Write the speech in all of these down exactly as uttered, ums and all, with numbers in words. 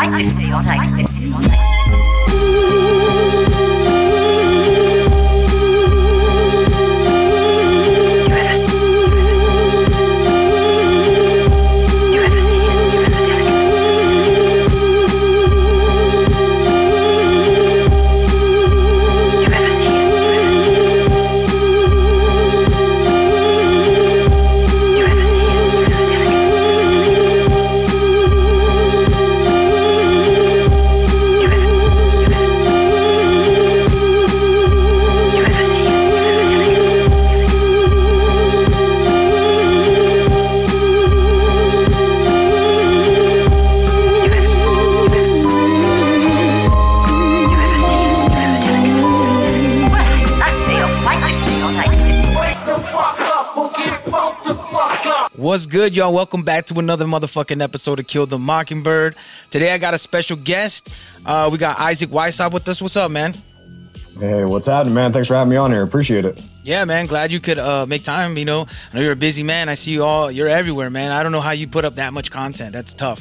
What's good, y'all? Welcome back to another motherfucking episode of Kill the Mockingbird. Today I got a special guest. Uh, we got Isaac Wysop with us. What's up, man? Hey, what's happening, man? Thanks for having me on here. Appreciate it. Yeah, man. Glad you could uh, make time. You know, I know you're a busy man. I see you all. You're everywhere, man. I don't know how you put up that much content. That's tough.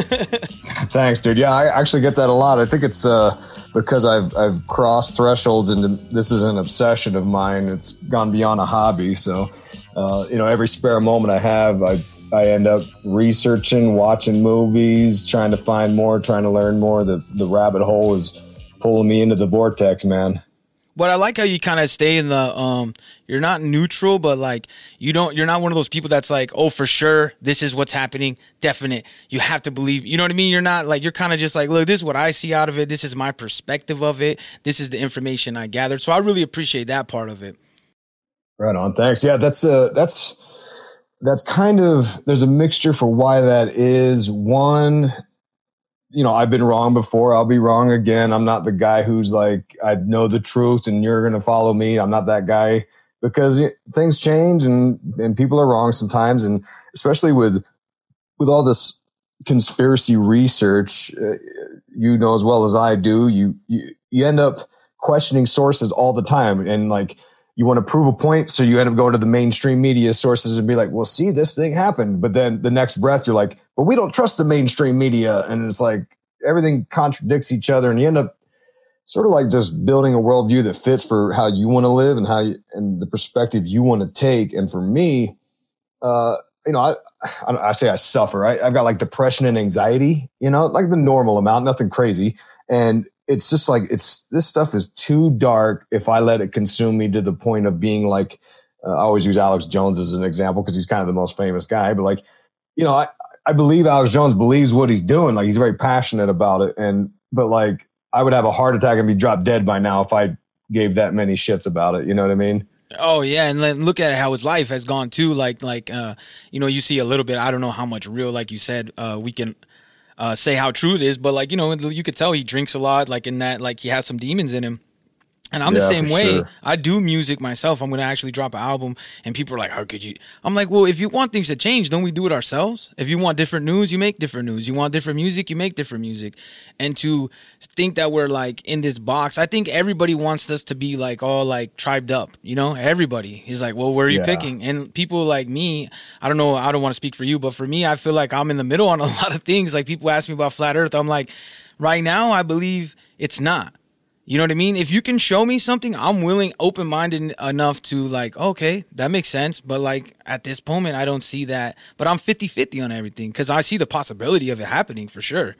Thanks, dude. Yeah, I actually get that a lot. I think it's uh, because I've I've crossed thresholds into this is an obsession of mine. It's gone beyond a hobby. So, uh, you know, every spare moment I have, I I end up researching, watching movies, trying to find more, trying to learn more. The the rabbit hole is pulling me into the vortex, man. But I like how you kind of stay in the, um, you're not neutral, but like, you don't, you're not one of those people that's like, oh, for sure, this is what's happening. Definite. You have to believe, you know what I mean? You're not like, you're kind of just like, look, this is what I see out of it. This is my perspective of it. This is the information I gathered. So I really appreciate that part of it. Right on. Thanks. Yeah, that's, uh, that's, that's kind of, there's a mixture for why that is. One, you know, I've been wrong before. I'll be wrong again. I'm not the guy who's like, I know the truth and you're going to follow me. I'm not that guy, because things change and, and people are wrong sometimes. And especially with, with all this conspiracy research, uh, you know, as well as I do, you, you, you end up questioning sources all the time. And like, you want to prove a point, so you end up going to the mainstream media sources and be like, well, see, this thing happened. But then the next breath, you're like, well, we don't trust the mainstream media. And it's like everything contradicts each other. And you end up sort of like just building a worldview that fits for how you want to live and how you, and the perspective you want to take. And for me, uh, you know, I, I, I say I suffer. I, I've got like depression and anxiety, you know, like the normal amount, nothing crazy. And it's just like, it's, this stuff is too dark if I let it consume me to the point of being like, uh, I always use Alex Jones as an example because he's kind of the most famous guy, but like, you know, I, I believe Alex Jones believes what he's doing. Like he's very passionate about it. And, but like, I would have a heart attack and be dropped dead by now if I gave that many shits about it. You know what I mean? Oh yeah, and then look at how his life has gone too. Like, like, uh, you know, you see a little bit. I don't know how much real, like you said, uh, we can uh, say how true it is, but like, you know, you could tell he drinks a lot. Like in that, like he has some demons in him. And I'm yeah, the same way. Sure. I do music myself. I'm going to actually drop an album and people are like, how could you? I'm like, well, if you want things to change, don't we do it ourselves? If you want different news, you make different news. You want different music, you make different music. And to think that we're like in this box, I think everybody wants us to be like all like tribed up, you know, everybody is like, well, where are you yeah. picking? And people like me, I don't know, I don't want to speak for you, but for me, I feel like I'm in the middle on a lot of things. Like people ask me about flat earth. I'm like, right now, I believe it's not. You know what I mean? If you can show me something, I'm willing, open-minded enough to like, okay, that makes sense. But like at this moment, I don't see that. But I'm fifty-fifty on everything because I see the possibility of it happening for sure.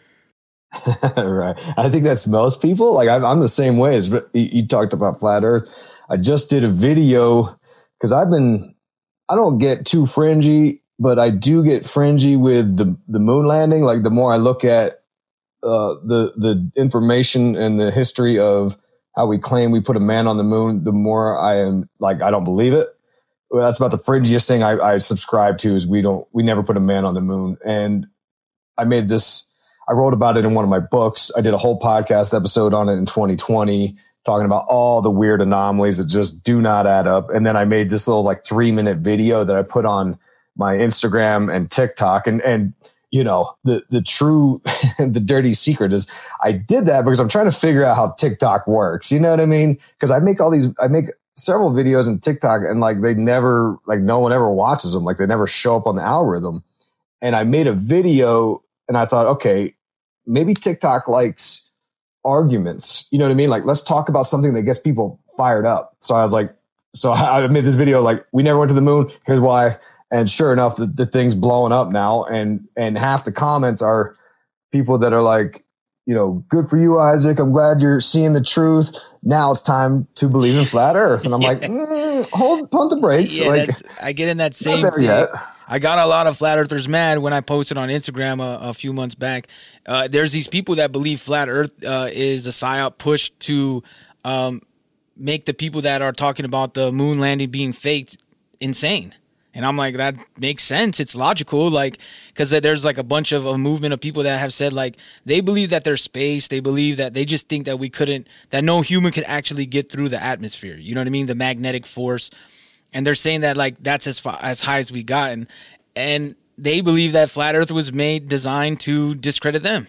Right. I think that's most people. Like I'm, I'm the same way as you talked about flat earth. I just did a video because I've been, I don't get too fringy, but I do get fringy with the, the moon landing. Like the more I look at Uh, the the information and the history of how we claim we put a man on the moon, the more I am like, I don't believe it. Well, that's about the fringiest thing I, I subscribe to is we don't, we never put a man on the moon. And I made this, I wrote about it in one of my books. I did a whole podcast episode on it in twenty twenty, talking about all the weird anomalies that just do not add up. And then I made this little like three minute video that I put on my Instagram and TikTok. And, and, you know, the, the true, the dirty secret is I did that because I'm trying to figure out how TikTok works. You know what I mean? Because I make all these, I make several videos in TikTok and like they never, like no one ever watches them. Like they never show up on the algorithm. And I made a video and I thought, okay, maybe TikTok likes arguments. You know what I mean? Like, let's talk about something that gets people fired up. So I was like, so I made this video like, we never went to the moon. Here's why. And sure enough, the, the thing's blowing up now. And, and half the comments are people that are like, you know, good for you, Isaac. I'm glad you're seeing the truth. Now it's time to believe in flat earth. And I'm like, mm, hold, pump the brakes. Yeah, like, that's, I get in that same not there thing. yet. I got a lot of flat earthers mad when I posted on Instagram a, a few months back. Uh, there's these people that believe flat earth uh, is a psyop push to um, make the people that are talking about the moon landing being faked insane. And I'm like, that makes sense. It's logical. Like, because there's like a bunch of a movement of people that have said like they believe that there's space. They believe that they just think that we couldn't, that no human could actually get through the atmosphere. You know what I mean? The magnetic force. And they're saying that like that's as far, as high as we gotten, and they believe that flat Earth was made designed to discredit them.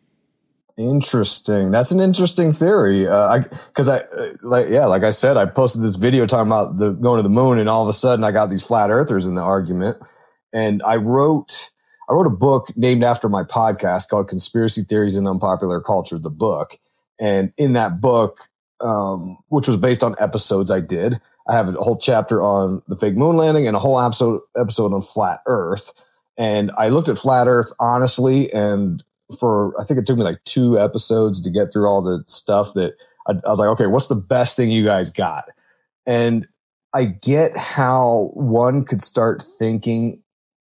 Interesting. That's an interesting theory. Uh, I because I uh, like yeah, like I said, I posted this video talking about the going to the moon, and all of a sudden I got these flat earthers in the argument. And I wrote I wrote a book named after my podcast called "Conspiracy Theories in Unpopular Culture," the book. And in that book, um, which was based on episodes I did, I have a whole chapter on the fake moon landing and a whole episode episode on flat Earth. And I looked at flat Earth honestly, and for I think it took me like two episodes to get through all the stuff that I, I was like, okay, what's the best thing you guys got? And I get how one could start thinking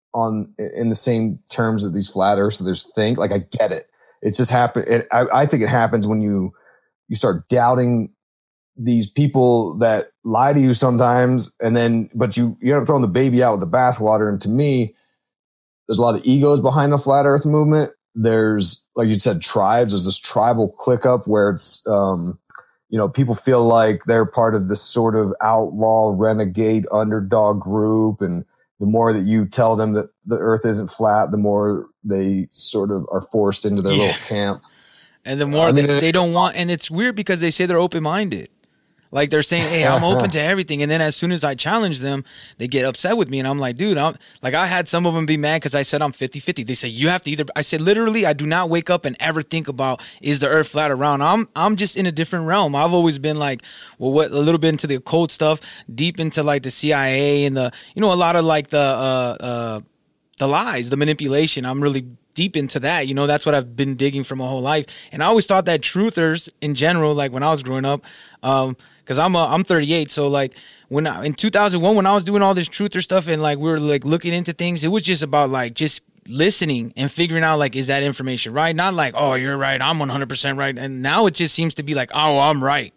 on in the same terms that these flat earthers think. Like, I get it. It's just happen. It, I, I think it happens when you you start doubting these people that lie to you sometimes, and then but you you end up throwing the baby out with the bathwater. And to me, there's a lot of egos behind the flat Earth movement. There's, like you said, tribes. There's this tribal click up where it's, um, you know, people feel like they're part of this sort of outlaw, renegade, underdog group. And the more that you tell them that the Earth isn't flat, the more they sort of are forced into their yeah. little camp. And the more uh, I mean, they, they don't want, and it's weird because they say they're open-minded. Like they're saying, hey, I'm open to everything. And then as soon as I challenge them, they get upset with me. And I'm like, dude, I'm like, I had some of them be mad because I said I'm fifty-fifty. They say, you have to either, I said, literally, I do not wake up and ever think about, is the Earth flat or round? I'm, I'm just in a different realm. I've always been like, well, what, a little bit into the occult stuff, deep into like the C I A and the, you know, a lot of like the, uh, uh, the lies, the manipulation. I'm really deep into that. You know, that's what I've been digging for my whole life. And I always thought that truthers in general, like when I was growing up, um, cause I'm, uh, I'm thirty-eight. So like when I, in two thousand one, when I was doing all this truther stuff and like, we were like looking into things, it was just about like, just listening and figuring out like, is that information right? Not like, oh, you're right, I'm one hundred percent right. And now it just seems to be like, oh, I'm right.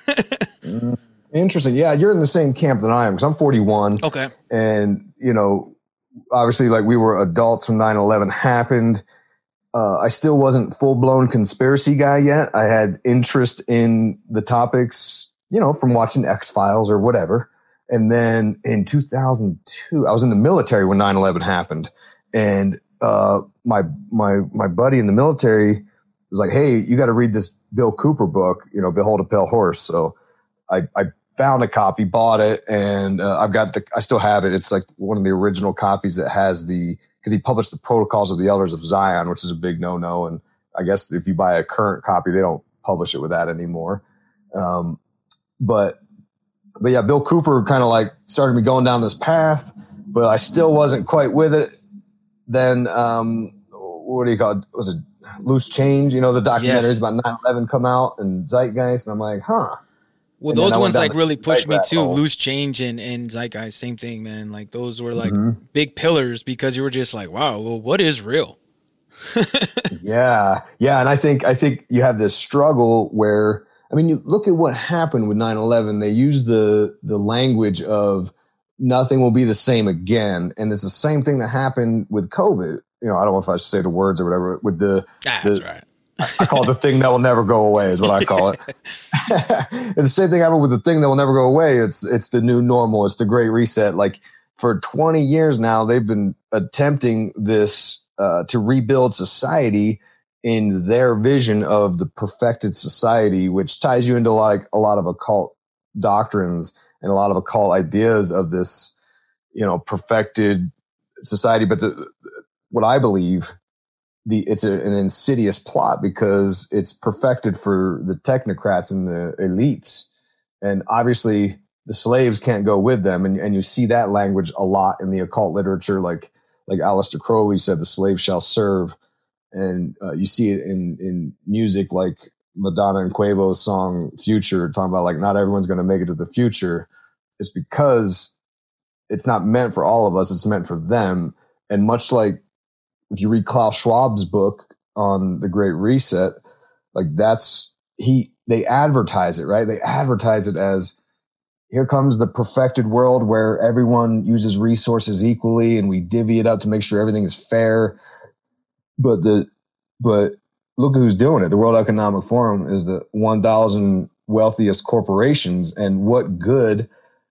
Interesting. Yeah. You're in the same camp that I am, cause I'm forty-one. Okay. And you know, obviously like we were adults when nine eleven happened. Uh, I still wasn't full blown conspiracy guy yet. I had interest in the topics, you know, from watching X-Files or whatever. And then in two thousand two, I was in the military when nine eleven happened. And, uh, my, my, my buddy in the military was like, hey, you got to read this Bill Cooper book, you know, Behold a Pale Horse. So I, I found a copy, bought it, and uh, I've got the, I still have it. It's like one of the original copies that has the, because he published the Protocols of the Elders of Zion, which is a big no-no. And I guess if you buy a current copy, they don't publish it with that anymore. Um, but, but yeah, Bill Cooper kind of like started me going down this path, but I still wasn't quite with it. Then, um, what do you call it? Was it Loose Change? You know, the documentaries yes. about nine eleven come out and Zeitgeist. And I'm like, huh. Well, and those ones like really pushed me too. Hole. Loose Change and, and Zeitgeist, same thing, man. Like those were like mm-hmm. big pillars because you were just like, wow, well, what is real? yeah. Yeah. And I think, I think you have this struggle where, I mean, you look at what happened with nine eleven. They use the, the language of nothing will be the same again. And it's the same thing that happened with COVID. You know, I don't know if I should say the words or whatever with the, ah, the that's right. I call it the thing that will never go away is what I call it. It's the same thing happened with the thing that will never go away. It's, it's the new normal. It's the great reset. Like for twenty years now, they've been attempting this, uh, to rebuild society in their vision of the perfected society, which ties you into like a lot of occult doctrines and a lot of occult ideas of this, you know, perfected society. But the, what I believe the it's a, an insidious plot because it's perfected for the technocrats and the elites, and obviously the slaves can't go with them, and and you see that language a lot in the occult literature, like like Aleister Crowley said, the slave shall serve, and uh, you see it in in music like Madonna and Quavo's song Future, talking about like not everyone's going to make it to the future. It's because it's not meant for all of us, it's meant for them. And much like if you read Klaus Schwab's book on the Great Reset, like that's he they advertise it, right? They advertise it as, here comes the perfected world where everyone uses resources equally and we divvy it up to make sure everything is fair. But the but look who's doing it. The World Economic Forum is the one thousand wealthiest corporations, and what good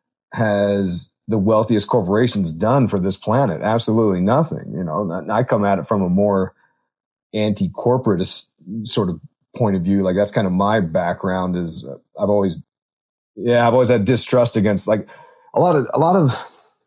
has the wealthiest corporations done for this planet? Absolutely nothing. You know, and I come at it from a more anti-corporatist sort of point of view. Like that's kind of my background. Is I've always, yeah, I've always had distrust against like a lot of a lot of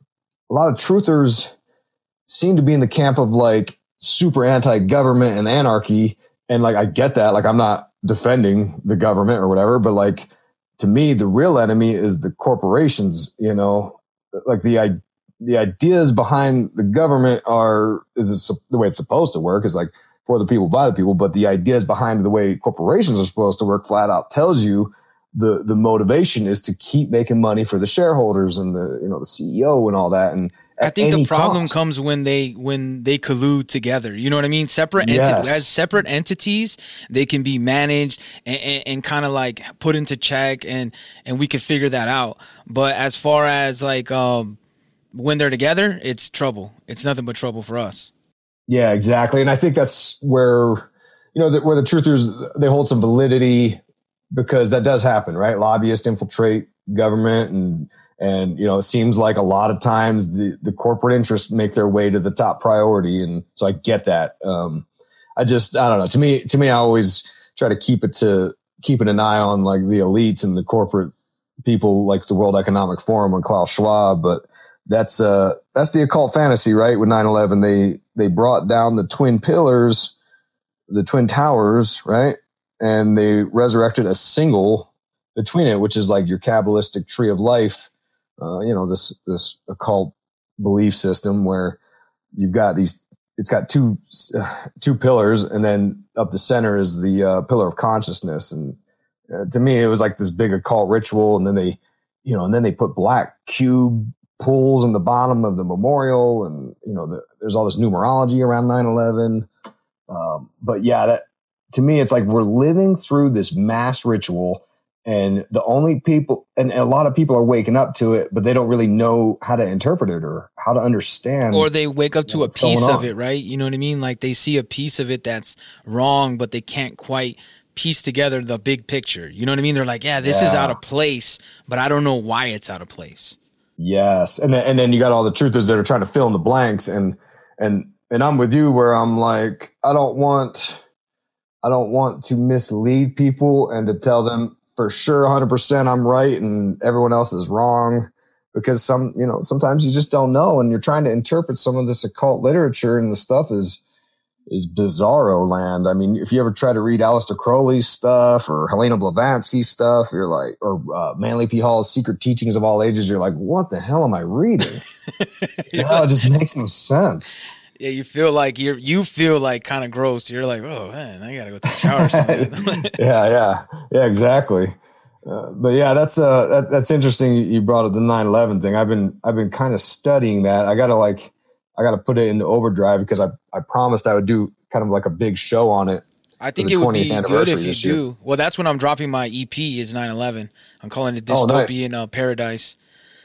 a lot of truthers seem to be in the camp of like super anti-government and anarchy. And like I get that. Like I'm not defending the government or whatever, but like to me, the real enemy is the corporations. You know. Like the the ideas behind the government are is it, the way it's supposed to work is like for the people by the people, but the ideas behind the way corporations are supposed to work flat out tells you the the motivation is to keep making money for the shareholders and the you know the C E O and all that. And I think the problem cost. comes when they when they collude together. You know what I mean? Separate yes. entities, as separate entities, they can be managed and, and, and kind of like put into check, and and we can figure that out. But as far as like um, when they're together, it's trouble. It's nothing but trouble for us. Yeah, exactly. And I think that's where you know the, where the truthers they hold some validity, because that does happen, right? Lobbyists infiltrate government and. And, you know, it seems like a lot of times the, the corporate interests make their way to the top priority. And so I get that. Um, I just, I don't know. To me, to me, I always try to keep it to keeping an eye on like the elites and the corporate people like the World Economic Forum and Klaus Schwab. But that's, uh, that's the occult fantasy, right? With nine eleven, they, they brought down the twin pillars, the twin towers, right? And they resurrected a single between it, which is like your Kabbalistic tree of life. Uh, you know, this, this occult belief system where you've got these, it's got two, uh, two pillars, and then up the center is the uh, pillar of consciousness. And uh, to me, it was like this big occult ritual. And then they, you know, and then they put black cube pools in the bottom of the memorial. And, you know, the, there's all this numerology around nine eleven. Um, but yeah, that to me, it's like we're living through this mass ritual. And the only people, and a lot of people are waking up to it, but they don't really know how to interpret it or how to understand. Or they wake up to a piece of it, right? You know what I mean? Like they see a piece of it that's wrong, but they can't quite piece together the big picture. You know what I mean? They're like, yeah, this yeah. is out of place, but I don't know why it's out of place. Yes. And then, and then you got all the truthers that are trying to fill in the blanks. And, and, and I'm with you where I'm like, I don't want, I don't want to mislead people and to tell them, for sure, one hundred percent I'm right and everyone else is wrong, because some, you know, sometimes you just don't know, and you're trying to interpret some of this occult literature, and the stuff is is bizarro land. I mean, if you ever try to read Aleister Crowley's stuff or Helena Blavatsky's stuff, you're like, or uh, Manly P. Hall's Secret Teachings of All Ages, you're like, what the hell am I reading? You know, it just makes no sense. Yeah, you feel like you're you feel like kind of gross. You're like, oh man, I gotta go take a shower or something. yeah, yeah, yeah, exactly. Uh, but yeah, that's uh that, that's interesting. You brought up the nine eleven thing. I've been I've been kind of studying that. I gotta like I gotta put it into overdrive because I I promised I would do kind of like a big show on it. I think it would be good if you do. Year. Well, that's when I'm dropping my E P is nine eleven. I'm calling it Dystopian oh, nice. uh, Paradise.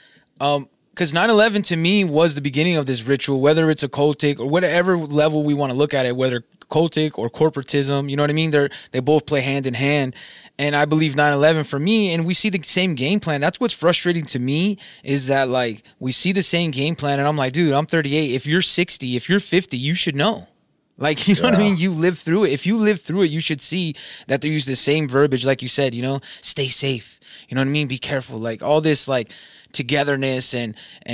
Um. Because nine eleven to me was the beginning of this ritual, whether it's occultic or whatever level we want to look at it, whether cultic or corporatism, you know what I mean? They're, they both play hand in hand. And I believe nine eleven for me, and we see the same game plan. That's what's frustrating to me is that, like, we see the same game plan, and I'm like, dude, I'm thirty-eight. If you're sixty, if you're fifty, you should know. Like, you know yeah. what I mean? You live through it. If you live through it, you should see that they use the same verbiage, like you said, you know, stay safe. You know what I mean? Be careful. Like, all this, like, togetherness and and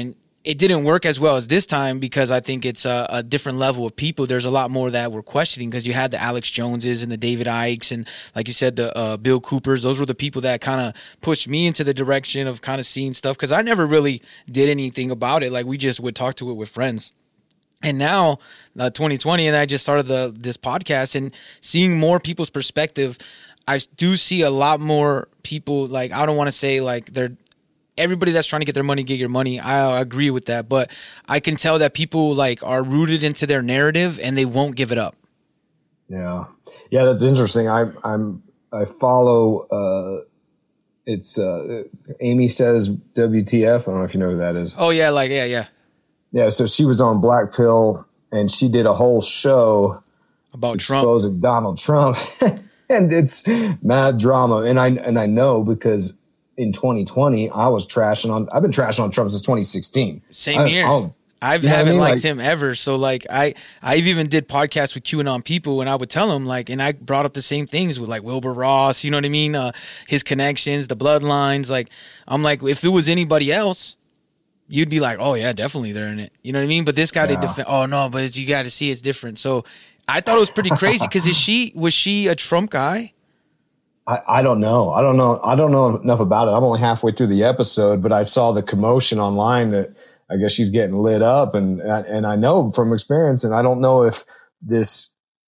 it didn't work as well as this time because I think it's a, a different level of people. There's a lot more that were questioning because you had the Alex Joneses and the David Ikes and, like you said, the uh, Bill Coopers. Those were the people that kind of pushed me into the direction of kind of seeing stuff because I never really did anything about it. Like we just would talk to it with friends. And now, uh, twenty twenty, and I just started the this podcast and seeing more people's perspective. I do see a lot more people, like, I don't want to say like they're everybody that's trying to get their money, get your money. I agree with that. But I can tell that people like are rooted into their narrative and they won't give it up. Yeah. Yeah. That's interesting. I, I'm, I follow, uh, it's, uh, Amy Says W T F. I don't know if you know who that is. Oh yeah. Like, yeah, yeah. Yeah. So she was on Black Pill and she did a whole show about Trump, exposing Donald Trump and it's mad drama. And I, and I know because in twenty twenty, I was trashing on. I've been trashing on Trump since twenty sixteen. Same I, here. I'll, I haven't I mean? liked like, him ever. So like I, I even did podcasts with QAnon people, and I would tell them like, and I brought up the same things with like Wilbur Ross. You know what I mean? Uh, his connections, the bloodlines. Like I'm like, if it was anybody else, you'd be like, oh yeah, definitely they're in it. You know what I mean? But this guy, yeah. they defend. Oh no, but you got to see it's different. So I thought it was pretty crazy because is she was she a Trump guy? I, I don't know. I don't know. I don't know enough about it. I'm only halfway through the episode, but I saw the commotion online that I guess she's getting lit up. And, and I know from experience, and I don't know if this,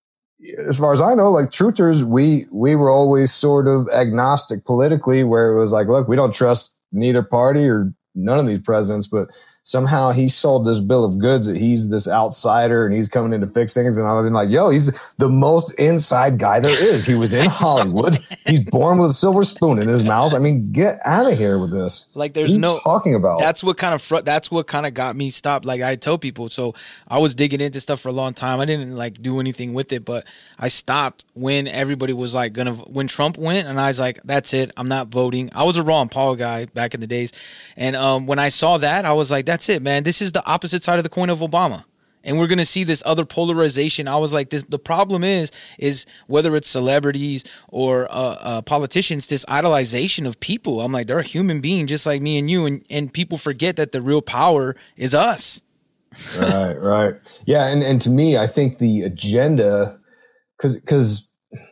as far as I know, like truthers, we, we were always sort of agnostic politically where it was like, look, we don't trust neither party or none of these presidents, but somehow he sold this bill of goods that he's this outsider and he's coming in to fix things. And I've been like, yo, he's the most inside guy there is. He was in Hollywood. He's born with a silver spoon in his mouth. I mean, get out of here with this. Like there's what are no you talking about. That's what kind of fr- that's what kind of got me stopped. Like I tell people, so I was digging into stuff for a long time. I didn't like do anything with it, but I stopped when everybody was like gonna when Trump went, and I was like, that's it. I'm not voting. I was a Ron Paul guy back in the days, and um, when I saw that, I was like, that's it, man. This is the opposite side of the coin of Obama. And we're going to see this other polarization. I was like, this. The problem is, is whether it's celebrities or uh, uh, politicians, this idolization of people. I'm like, they're a human being just like me and you. And, and people forget that the real power is us. Right, right. Yeah. And, and to me, I think the agenda, because because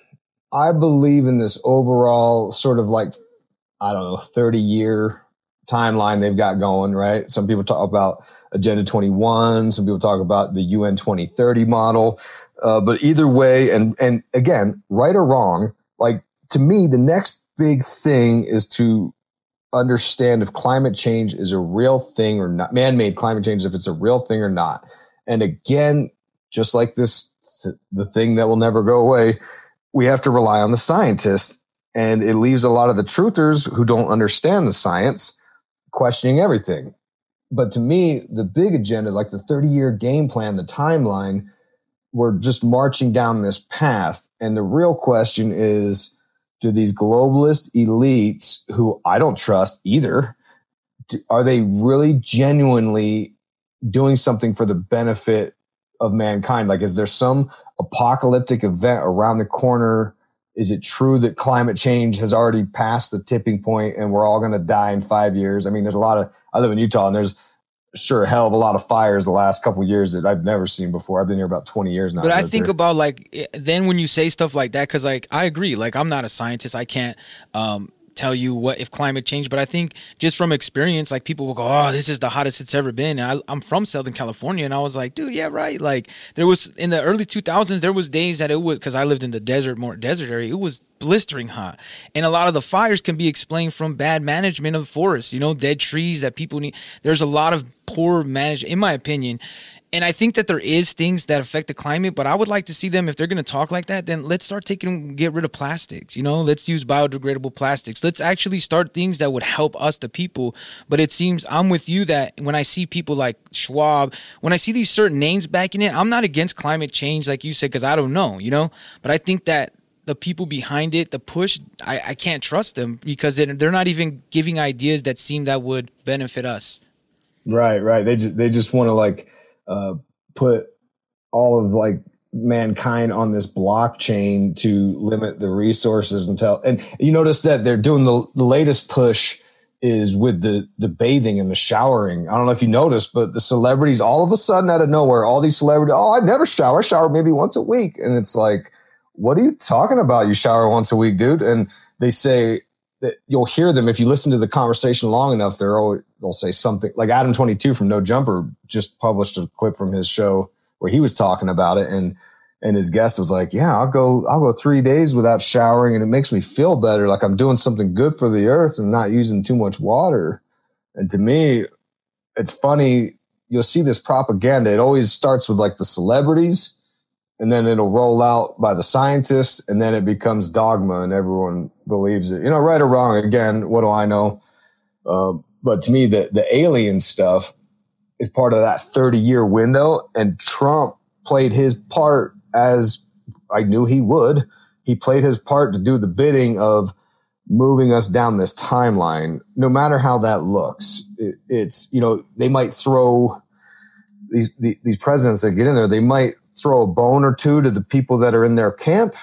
I believe in this overall sort of like, I don't know, thirty year timeline they've got going, right? Some people talk about Agenda twenty-one. Some people talk about the U N twenty thirty model. Uh, but either way, and, and again, right or wrong, like to me, the next big thing is to understand if climate change is a real thing or not, man-made climate change, if it's a real thing or not. And again, just like this, the thing that will never go away, we have to rely on the scientists. And it leaves a lot of the truthers who don't understand the science questioning everything. But to me, the big agenda, like the thirty year game plan, the timeline, we're just marching down this path. And the real question is, do these globalist elites, who I don't trust either, do, are they really genuinely doing something for the benefit of mankind? Like, is there some apocalyptic event around the corner? Is it true that climate change has already passed the tipping point and we're all going to die in five years? I mean, there's a lot of, I live in Utah and there's sure a hell of a lot of fires the last couple of years that I've never seen before. I've been here about twenty years now. But I think about like, then when you say stuff like that, cause like, I agree. Like I'm not a scientist. I can't, um, tell you what if climate change, but I think just from experience, like people will go, oh, this is the hottest it's ever been. And I, I'm from Southern California, and I was like, dude, yeah, right. Like there was in the early two thousands, there was days that it was, because I lived in the desert, more desert area, it was blistering hot, and a lot of the fires can be explained from bad management of forests. You know, dead trees that people need. There's a lot of poor management, in my opinion. And I think that there is things that affect the climate, but I would like to see them, if they're going to talk like that, then let's start taking, get rid of plastics, you know, let's use biodegradable plastics. Let's actually start things that would help us, the people. But it seems I'm with you that when I see people like Schwab, when I see these certain names backing it, I'm not against climate change, like you said, because I don't know, you know, but I think that the people behind it, the push, I, I can't trust them because they're not even giving ideas that seem that would benefit us. Right, right. They just, they just want to like, uh, put all of like mankind on this blockchain to limit the resources until, and you notice that they're doing the, the latest push is with the the bathing and the showering. I don't know if you noticed, but the celebrities all of a sudden out of nowhere, all these celebrities, oh, I never shower. I shower maybe once a week. And it's like, what are you talking about? You shower once a week, dude. And they say that you'll hear them if you listen to the conversation long enough. They're always, they'll say something like Adam twenty-two from No Jumper just published a clip from his show where he was talking about it. And And his guest was like, yeah, I'll go, I'll go three days without showering and it makes me feel better. Like I'm doing something good for the earth and not using too much water. And to me, it's funny. You'll see this propaganda. It always starts with like the celebrities and then it'll roll out by the scientists and then it becomes dogma and everyone believes it, you know, right or wrong. Again, what do I know? Uh, but to me, the, the alien stuff is part of that thirty year window, and Trump played his part as I knew he would. He played his part to do the bidding of moving us down this timeline, no matter how that looks. It, it's, you know, they might throw these, the, these presidents that get in there, they might throw a bone or two to the people that are in their camp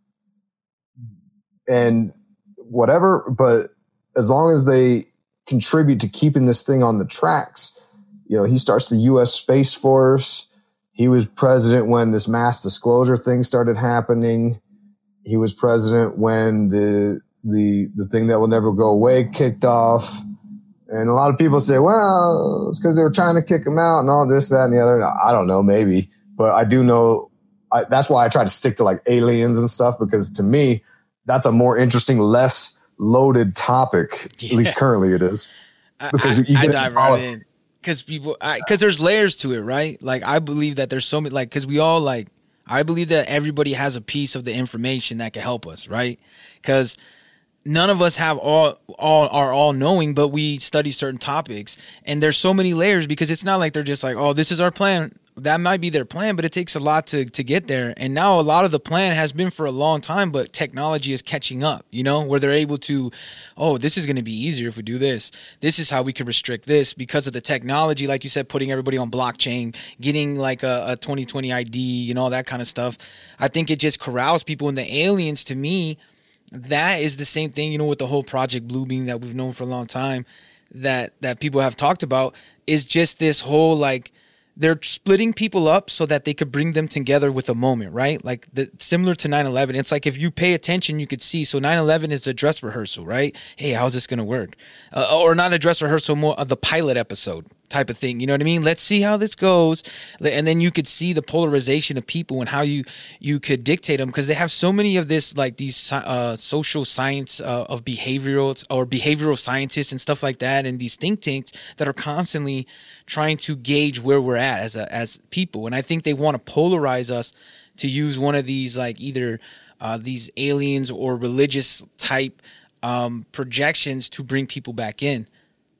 and whatever. But as long as they contribute to keeping this thing on the tracks, you know, he starts the U S Space Force. He was president when this mass disclosure thing started happening. He was president when the the the thing that will never go away kicked off. And a lot of people say, well, it's because they were trying to kick him out and all this, that, and the other. I don't know, maybe. But I do know I, that's why I try to stick to like aliens and stuff, because to me, that's a more interesting, less loaded topic. Yeah. At least currently it is. Because I, you get I dive right in. Because people, because there's layers to it, right? Like, I believe that there's so many, like, because we all, like, I believe that everybody has a piece of the information that can help us, right? Because none of us have all, all are all knowing, but we study certain topics. And there's so many layers because it's not like they're just like, oh, this is our plan. That might be their plan, but it takes a lot to, to get there. And now a lot of the plan has been for a long time, but technology is catching up, you know, where they're able to, oh, this is going to be easier if we do this. This is how we can restrict this because of the technology, like you said, putting everybody on blockchain, getting like a, a twenty twenty I D, you know, that kind of stuff. I think it just corrals people. And the aliens, to me, that is the same thing, you know, with the whole Project Bluebeam that we've known for a long time, that that people have talked about, is just this whole, like, they're splitting people up so that they could bring them together with a moment, right? Like the, similar to nine eleven. It's like if you pay attention, you could see. So nine eleven is a dress rehearsal, right? Hey, how's this going to work? Uh, or not a dress rehearsal, more of the pilot episode type of thing. You know what I mean? Let's see how this goes. And then you could see the polarization of people and how you, you could dictate them, because they have so many of this, like these uh, social science uh, of behavioral or behavioral scientists and stuff like that. And these think tanks that are constantly trying to gauge where we're at as a, as people. And I think they want to polarize us to use one of these, like either uh, these aliens or religious type um, projections to bring people back in.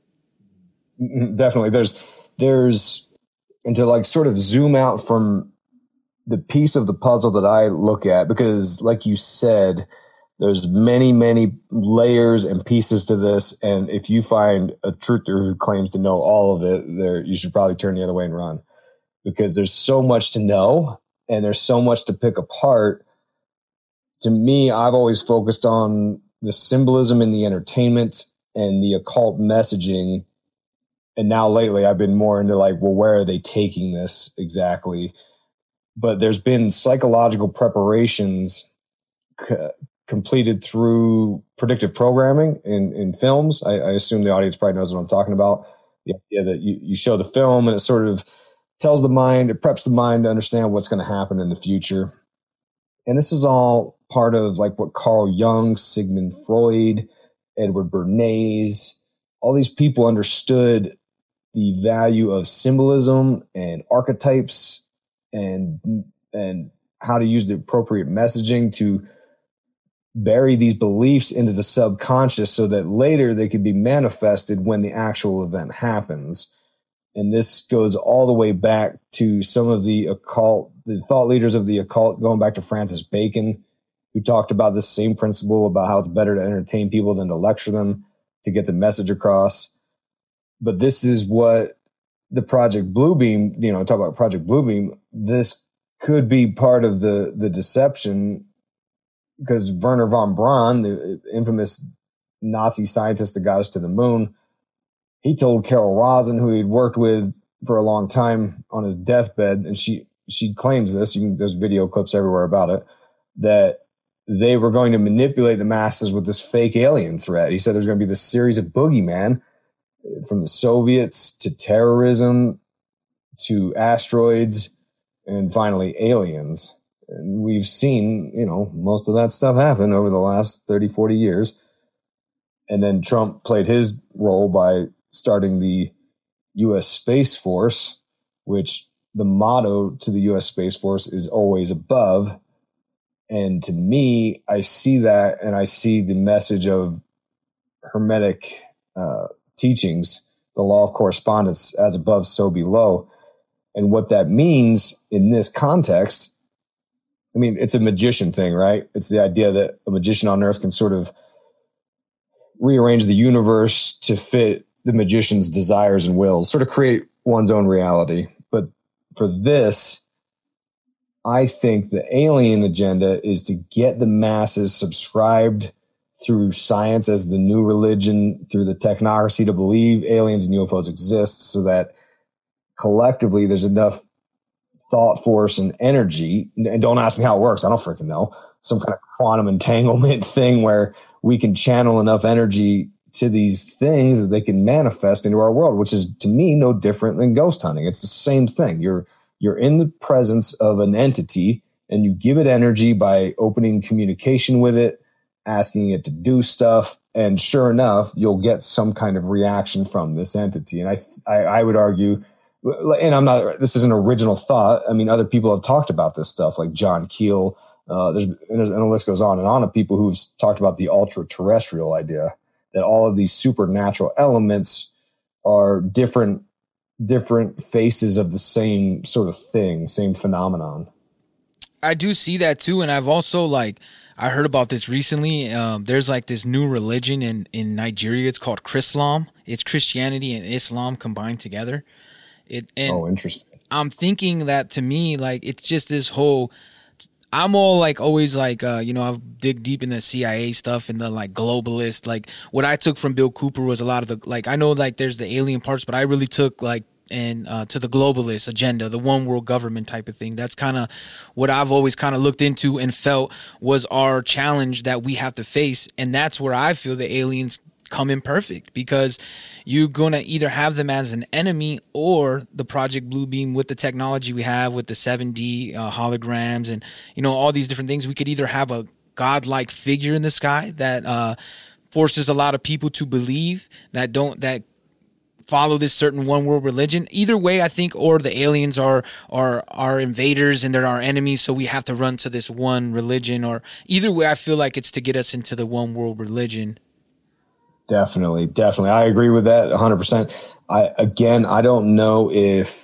Definitely. There's, there's, and to like sort of zoom out from the piece of the puzzle that I look at, because like you said, there's many, many layers and pieces to this. And if you find a truther who claims to know all of it, there, you should probably turn the other way and run, because there's so much to know and there's so much to pick apart. To me, I've always focused on the symbolism in the entertainment and the occult messaging. And now lately I've been more into like, well, where are they taking this exactly? But there's been psychological preparations c- completed through predictive programming in, in films. I, I assume the audience probably knows what I'm talking about. The idea that you, you show the film and it sort of tells the mind, it preps the mind to understand what's going to happen in the future. And this is all part of like what Carl Jung, Sigmund Freud, Edward Bernays, all these people understood the value of symbolism and archetypes and and how to use the appropriate messaging to bury these beliefs into the subconscious so that later they could be manifested when the actual event happens. And this goes all the way back to some of the occult, the thought leaders of the occult, going back to Francis Bacon, who talked about this same principle about how it's better to entertain people than to lecture them to get the message across. But this is what the Project Bluebeam, you know, talk about Project Bluebeam, this could be part of the, the deception, because Wernher von Braun, the infamous Nazi scientist that got us to the moon. He told Carol Rosin, who he'd worked with for a long time, on his deathbed, and she she claims this, you can, there's video clips everywhere about it, that they were going to manipulate the masses with this fake alien threat. He said there's going to be this series of boogeyman, from the Soviets to terrorism to asteroids and finally aliens. And we've seen, you know, most of that stuff happen over the last thirty, forty years. And then Trump played his role by starting the U S Space Force, which the motto to the U S Space Force is always above. And to me, I see that, and I see the message of Hermetic uh, teachings, the law of correspondence, as above, so below. And what that means in this context, I mean, it's a magician thing, right? It's the idea that a magician on earth can sort of rearrange the universe to fit the magician's desires and wills, sort of create one's own reality. But for this, I think the alien agenda is to get the masses subscribed through science as the new religion, through the technocracy, to believe aliens and U F Os exist, so that collectively there's enough thought force and energy. And don't ask me how it works. I don't freaking know. Some kind of quantum entanglement thing where we can channel enough energy to these things that they can manifest into our world, which is, to me, no different than ghost hunting. It's the same thing. You're, you're in the presence of an entity, and you give it energy by opening communication with it, asking it to do stuff. And sure enough, you'll get some kind of reaction from this entity. And I, I, I would argue, and I'm not, this is an original thought. I mean, other people have talked about this stuff, like John Keel. Uh, there's, and the list goes on and on of people who've talked about the ultra terrestrial idea, that all of these supernatural elements are different, different faces of the same sort of thing, same phenomenon. I do see that too. And I've also, like, I heard about this recently. Um, there's like this new religion in, in Nigeria. It's called Chrislam. It's Christianity and Islam combined together. It, and oh, interesting. I'm thinking that, to me, like, it's just this whole, I'm all like, always like, uh, you know, I dig deep in the C I A stuff and the like globalist, like what I took from Bill Cooper was a lot of the, like, I know like there's the alien parts, but I really took like, and uh, to the globalist agenda, the one world government type of thing. That's kind of what I've always kind of looked into and felt was our challenge that we have to face. And that's where I feel the aliens come imperfect, because you're going to either have them as an enemy, or the Project Bluebeam, with the technology we have with the seven D uh, holograms and, you know, all these different things. We could either have a godlike figure in the sky that uh, forces a lot of people to believe that don't, that follow this certain one world religion. Either way, I think, or the aliens are are our invaders and they're our enemies, so we have to run to this one religion. Or either way, I feel like it's to get us into the one world religion. Definitely, definitely. I agree with that one hundred percent. I, again, I don't know if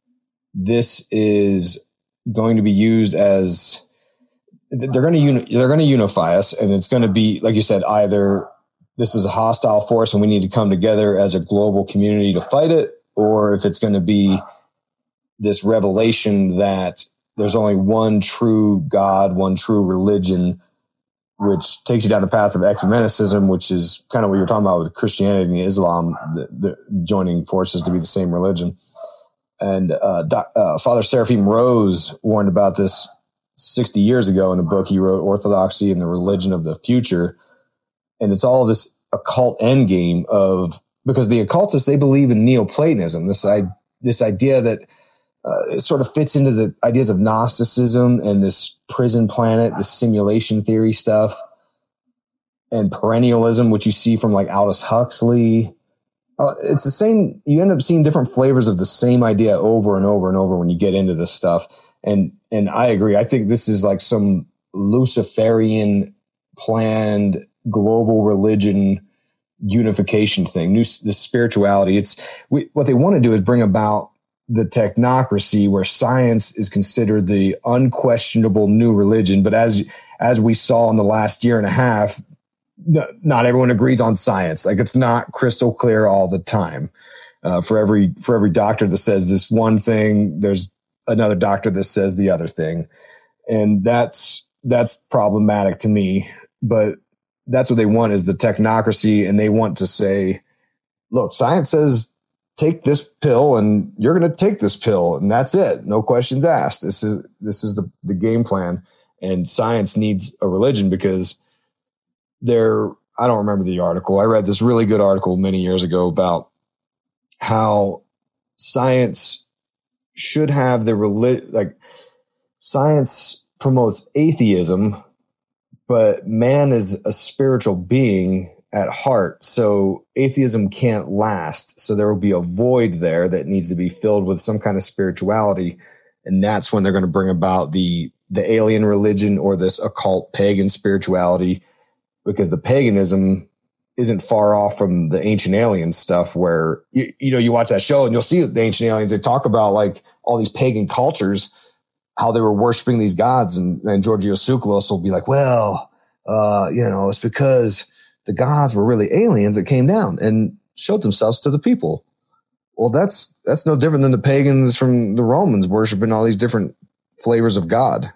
this is going to be used as, they're going to uni, they're going to unify us, and it's going to be, like you said, either this is a hostile force and we need to come together as a global community to fight it, or if it's going to be this revelation that there's only one true God, one true religion, which takes you down the path of ecumenicism, which is kind of what you're talking about with Christianity and Islam, the, the joining forces to be the same religion. And uh, doc, uh, Father Seraphim Rose warned about this sixty years ago in a book he wrote, Orthodoxy and the Religion of the Future. And it's all this occult endgame of, because the occultists, they believe in Neoplatonism, this, I, this idea that Uh, it sort of fits into the ideas of Gnosticism and this prison planet, this simulation theory stuff, and perennialism, which you see from like Aldous Huxley. Uh, it's the same. You end up seeing different flavors of the same idea over and over and over when you get into this stuff. And, and I agree. I think this is like some Luciferian planned global religion unification thing, new, this spirituality. It's we, what they want to do is bring about the technocracy, where science is considered the unquestionable new religion. But as, as we saw in the last year and a half, not everyone agrees on science. Like, it's not crystal clear all the time. Uh, for every, for every doctor that says this one thing, there's another doctor that says the other thing. And that's, that's problematic to me. But that's what they want is the technocracy. And they want to say, look, science says take this pill and you're going to take this pill and that's it. No questions asked. This is, this is the, the game plan. And science needs a religion because they're, I don't remember the article. I read this really good article many years ago about how science should have the relig- like science promotes atheism, but man is a spiritual being at heart. So atheism can't last. So there will be a void there that needs to be filled with some kind of spirituality. And that's when they're going to bring about the, the alien religion or this occult pagan spirituality, because the paganism isn't far off from the ancient alien stuff where, you, you know, you watch that show and you'll see the ancient aliens. They talk about like all these pagan cultures, how they were worshiping these gods. And, and Giorgio Tsoukalos will be like, well, uh, you know, it's because the gods were really aliens that came down and showed themselves to the people. Well, that's, that's no different than the pagans from the Romans worshiping all these different flavors of God.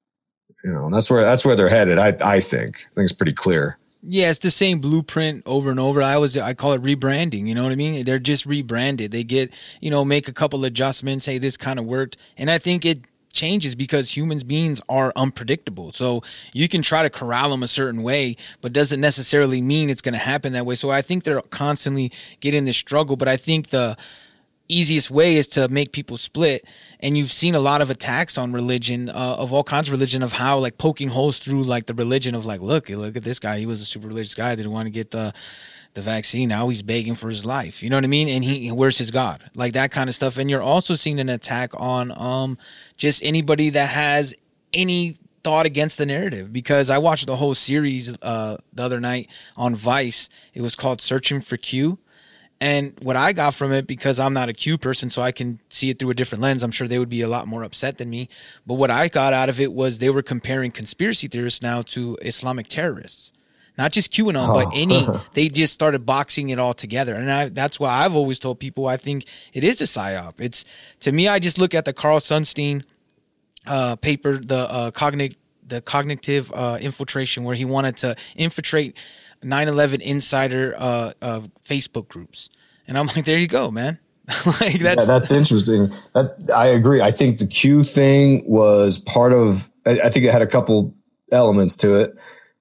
You know, and that's where, that's where they're headed. I, I think, I think it's pretty clear. Yeah, it's the same blueprint over and over. I always, I call it rebranding. You know what I mean? They're just rebranded. They get, you know, make a couple adjustments. Hey, this kind of worked. And I think it changes because humans beings are unpredictable. So you can try to corral them a certain way, but doesn't necessarily mean it's going to happen that way. So I think they're constantly getting this struggle, but I think the easiest way is to make people split. And you've seen a lot of attacks on religion, uh, of all kinds of religion, of how like poking holes through like the religion of like, look, look at this guy. He was a super religious guy. Didn't want to get the, the vaccine. Now he's begging for his life. You know what I mean? And he, where's his God? Like that kind of stuff. And you're also seeing an attack on, um, just anybody that has any thought against the narrative, because I watched the whole series, uh, the other night on Vice. It was called Searching for Q. And what I got from it, because I'm not a Q person, so I can see it through a different lens, I'm sure they would be a lot more upset than me. But what I got out of it was they were comparing conspiracy theorists now to Islamic terrorists. Not just QAnon, oh. but any, they just started boxing it all together. And I, that's why I've always told people I think it is a psyop. It's, to me, I just look at the Carl Sunstein uh, paper, the uh, cognitive, the cognitive uh, infiltration, where he wanted to infiltrate nine eleven insider uh, uh, Facebook groups. And I'm like, there you go, man. Like that's yeah, that's interesting. That, I agree. I think the Q thing was part of, I, I think it had a couple elements to it.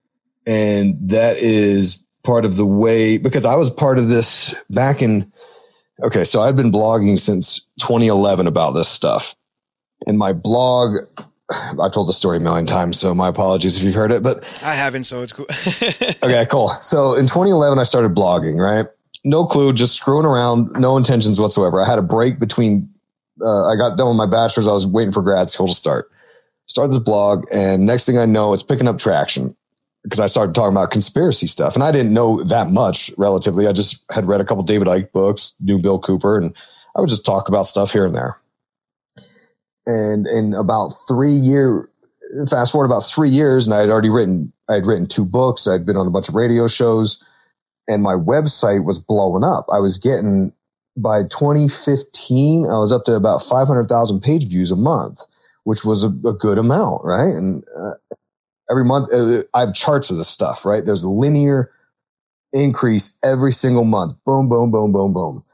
And that is part of the way, because I was part of this back in, okay, so I've been blogging since twenty eleven about this stuff. And my blog, I've told the story a million times, so my apologies if you've heard it, but I haven't, so it's cool. Okay, cool. So in twenty eleven, I started blogging, right? No clue, just screwing around, no intentions whatsoever. I had a break between, uh, I got done with my bachelor's. I was waiting for grad school to start. Start this blog, and next thing I know, it's picking up traction because I started talking about conspiracy stuff. And I didn't know that much relatively. I just had read a couple David Icke books, knew Bill Cooper, and I would just talk about stuff here and there. And in about three year, fast forward about three years, and I had already written, I had written two books. I'd been on a bunch of radio shows, and my website was blowing up. I was getting, by twenty fifteen, I was up to about five hundred thousand page views a month, which was a, a good amount, right? And uh, every month, uh, I have charts of this stuff, right? There's a linear increase every single month. Boom, boom, boom, boom, boom.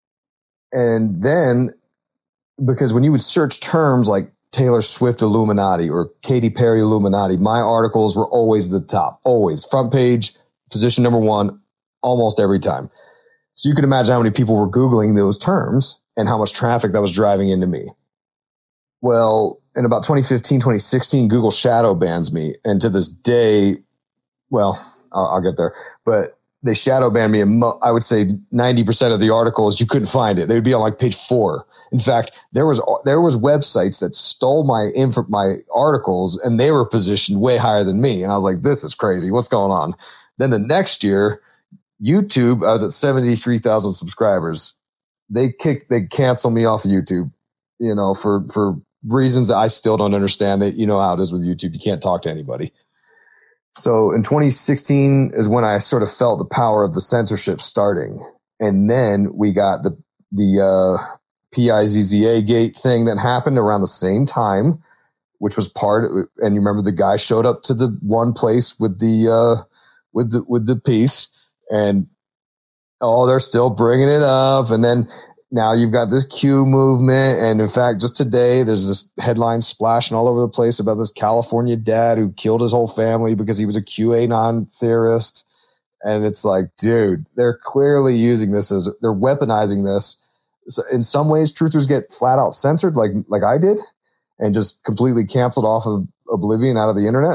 And then, because when you would search terms like Taylor Swift Illuminati or Katy Perry Illuminati, my articles were always the top, always front page, position number one, almost every time. So you can imagine how many people were Googling those terms and how much traffic that was driving into me. Well, in about twenty fifteen, twenty sixteen, Google shadow bans me. And to this day, well, I'll, I'll get there, but they shadow banned me. And mo- I would say ninety percent of the articles, you couldn't find it. They would be on like page four. In fact, there was, there was websites that stole my info, my articles, and they were positioned way higher than me. And I was like, this is crazy. What's going on? Then the next year, YouTube, I was at seventy-three thousand subscribers. They kicked, they canceled me off of YouTube, you know, for, for reasons that I still don't understand it. You know how it is with YouTube. You can't talk to anybody. So in twenty sixteen is when I sort of felt the power of the censorship starting. And then we got the, the, uh, P I Z Z A gate thing that happened around the same time, which was part, and you remember the guy showed up to the one place with the, uh, with the with the piece, and oh, they're still bringing it up, and then now you've got this Q movement, and in fact, just today there's this headline splashing all over the place about this California dad who killed his whole family because he was a QAnon theorist, and it's like, dude, they're clearly using this as they're weaponizing this. So in some ways, truthers get flat out censored, like like I did, and just completely canceled off of oblivion out of the internet.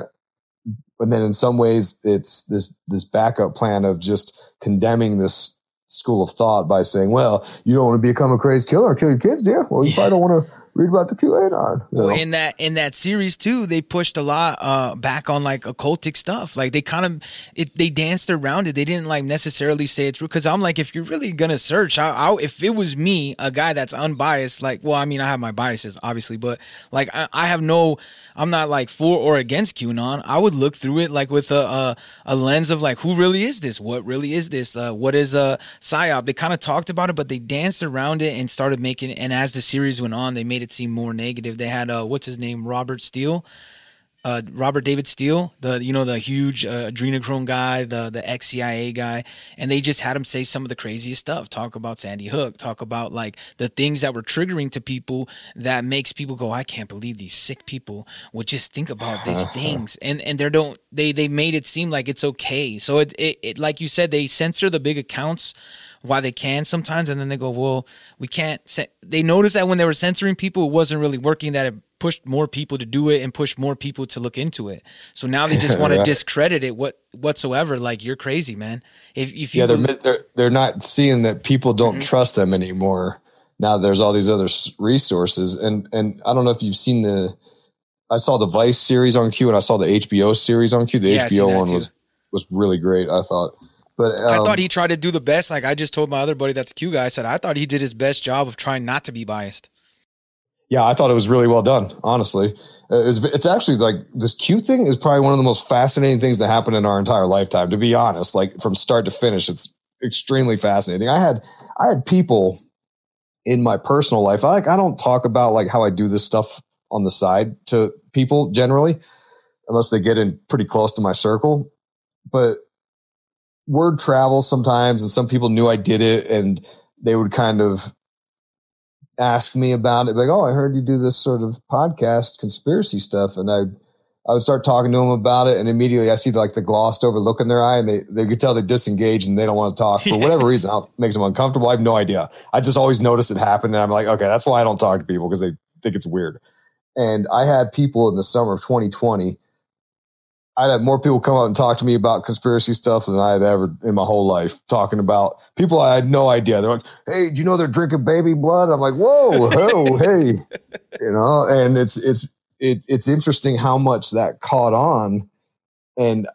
But then in some ways, it's this this backup plan of just condemning this school of thought by saying, well, you don't want to become a crazy killer or kill your kids, do you? Well, you yeah. probably don't want to read about the QAnon. You well, know? in that in that series too, they pushed a lot uh, back on like occultic stuff. Like they kind of it, they danced around it. They didn't like necessarily say it's true. Because I'm like, if you're really gonna search, I, I, if it was me, a guy that's unbiased, like, well, I mean, I have my biases obviously, but like I, I have no. I'm not like for or against QAnon. I would look through it like with a a, a lens of like, who really is this? What really is this? Uh, what is a psyop? They kind of talked about it, but they danced around it and started making. And as the series went on, they made it seem more negative. They had uh, what's his name, Robert Steele. Uh, Robert David Steele, the you know the huge uh, adrenochrome guy, the the ex C I A guy, and they just had him say some of the craziest stuff. Talk about Sandy Hook. Talk about like the things that were triggering to people that makes people go, I can't believe these sick people would just think about these things, and and they don't they they made it seem like it's okay. So it, it it like you said, they censor the big accounts while they can sometimes, and then they go, well, we can't. They noticed that when they were censoring people, it wasn't really working. That it pushed more people to do it and pushed more people to look into it. So now they just want to right. discredit it what whatsoever. Like, you're crazy, man. If if you yeah, they're believe- they're they're not seeing that people don't mm-hmm. trust them anymore. Now there's all these other resources, and and I don't know if you've seen the. I saw the Vice series on Q, and I saw the H B O series on Q. The yeah, H B O one too. was was really great, I thought. But um, I thought he tried to do the best. Like I just told my other buddy that's a Q guy, I said I thought he did his best job of trying not to be biased. Yeah, I thought it was really well done, honestly. Uh, it was, it's actually like this Q thing is probably one of the most fascinating things that happened in our entire lifetime, to be honest. Like from start to finish, it's extremely fascinating. I had I had people in my personal life. I like I don't talk about like how I do this stuff on the side to people generally, unless they get in pretty close to my circle. But word travels sometimes, and some people knew I did it, and they would kind of ask me about it, like, oh, I heard you do this sort of podcast conspiracy stuff. And I, I would start talking to them about it. And immediately I see like the glossed over look in their eye, and they, they could tell they're disengaged and they don't want to talk for whatever reason. It makes them uncomfortable. I have no idea. I just always notice it happen. And I'm like, okay, that's why I don't talk to people, because they think it's weird. And I had people in the summer of twenty twenty, I'd have more people come out and talk to me about conspiracy stuff than I had ever in my whole life, talking about people I had no idea. They're like, hey, do you know they're drinking baby blood? I'm like, whoa, whoa, hey, you know, and it's, it's, it, it's interesting how much that caught on. And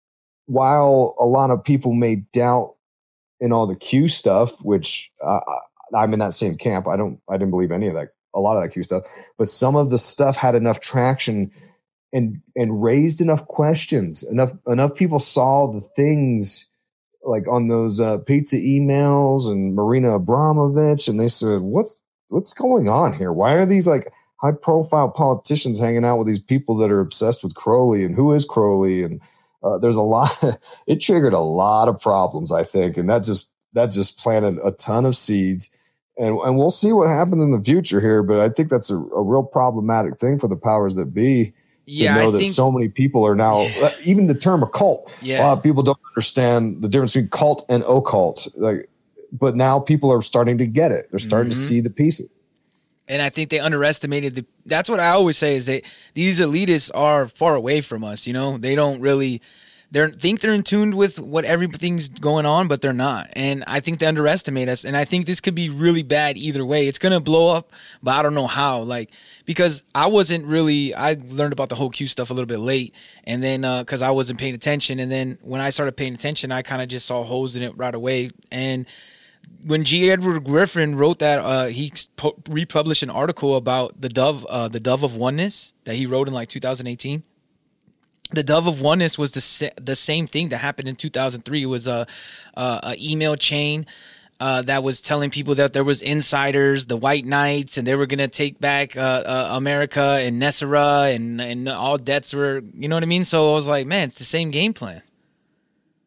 while a lot of people may doubt in all the Q stuff, which uh, I'm in that same camp. I don't, I didn't believe any of that, a lot of that Q stuff, but some of the stuff had enough traction and and raised enough questions. Enough enough people saw the things like on those uh, pizza emails and Marina Abramovich, and they said, "What's what's going on here? Why are these like high profile politicians hanging out with these people that are obsessed with Crowley? And who is Crowley?" And uh, there's a lot. It triggered a lot of problems, I think, and that just that just planted a ton of seeds. And and we'll see what happens in the future here. But I think that's a, a real problematic thing for the powers that be. To yeah, know I that think, so many people are now, yeah. even the term occult, yeah. a lot of people don't understand the difference between cult and occult. Like, but now people are starting to get it. They're starting mm-hmm. to see the pieces. And I think they underestimated the, that's what I always say is that these elitists are far away from us. You know, they don't really, they think they're in tune with what everything's going on, but they're not. And I think they underestimate us. And I think this could be really bad either way. It's going to blow up, but I don't know how. Like, because I wasn't really, I learned about the whole Q stuff a little bit late. And then, uh, cause I wasn't paying attention. And then when I started paying attention, I kind of just saw holes in it right away. And when G. Edward Griffin wrote that, uh, he po- republished an article about the dove, uh, the dove of oneness that he wrote in like two thousand eighteen. The dove of oneness was the sa- the same thing that happened in two thousand three. It was a, a, a email chain uh, that was telling people that there was insiders, the White Knights, and they were going to take back uh, uh, America and Nessera, and and all debts were, you know what I mean? So I was like, man, it's the same game plan.